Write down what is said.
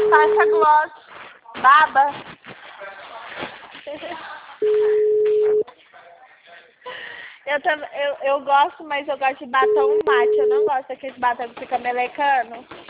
Passa gloss, baba. Eu gosto, mas eu gosto de batom mate. Eu não gosto daquele batom que fica melecando.